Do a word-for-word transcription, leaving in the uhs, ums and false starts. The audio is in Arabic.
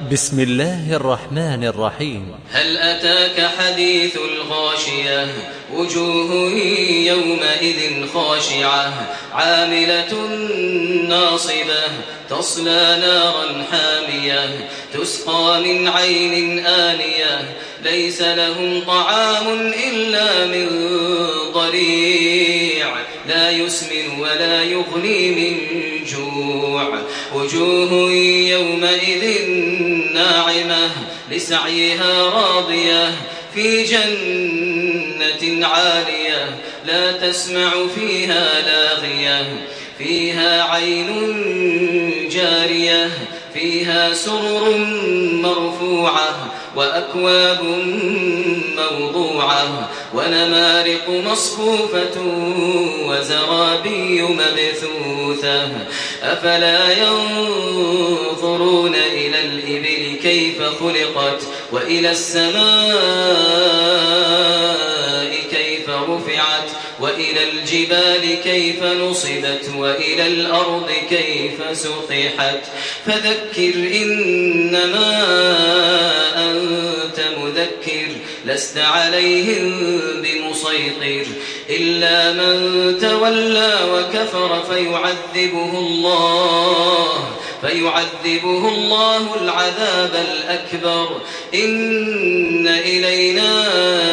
بسم الله الرحمن الرحيم. هل أتاك حديث الغاشية وجوه يومئذ خاشعة عاملة ناصبة تصلى نارا حامية تسقى من عين آنية ليس لهم طعام إلا من ضريع لا يسمن ولا يغني من جوع وجوه يومئذ ناعمة لسعيها راضية في جنة عالية لا تسمع فيها لاغية فيها عين جارية فيها سرر مرفوعة وأكواب موضوعة ونمارق مصفوفة وزرابي مبثوثة أفلا ينظرون إلى الإبل كيف خلقت وإلى السماء كيف رفعت وإلى الجبال كيف نصبت وإلى الأرض كيف سطحت فذكر إنما أنت مذكر لست عليهم بمسيطر إلا من تولى وكفر فيعذبه الله فيعذبه الله العذاب الأكبر إن إلينا